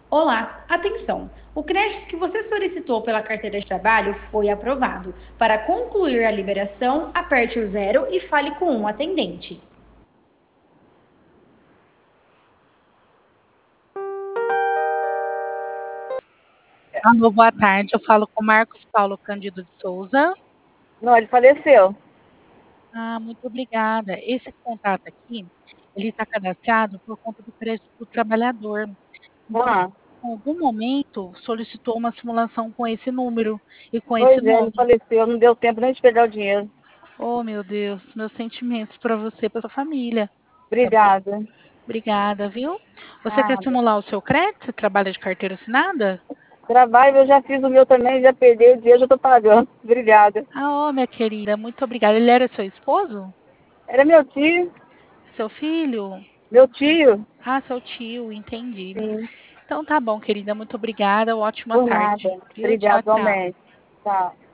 Olá, atenção! O crédito que você solicitou pela carteira de trabalho foi aprovado. Para concluir a liberação, aperte o zero e fale com um atendente. Alô, boa tarde. Eu falo com Marcos Paulo Cândido de Souza. Não, ele faleceu. Ah, muito obrigada. Esse contato aqui, ele está cadastrado por conta do crédito do trabalhador. Então, Ah, em algum momento, solicitou uma simulação com esse número e com esse pois é, ele nome. faleceu. Não deu tempo nem de pegar o dinheiro. Oh, meu Deus, meus sentimentos para você e para sua família, tá bom? Obrigada. Obrigada, viu? Você quer Nada. simular o seu crédito? Você trabalha de carteira assinada? Trabalho, eu já fiz o meu também, já perdi o dinheiro, já estou pagando. Obrigada. Ah, oh, minha querida, muito obrigada. Ele era seu esposo? Era meu tio, Seu filho? meu tio. Ah, seu tio, entendi. Sim, Então tá bom, querida. Muito obrigada. Ótima por nada. tarde. Viu? Tchau, Obrigada, tchau. igualmente. Tchau.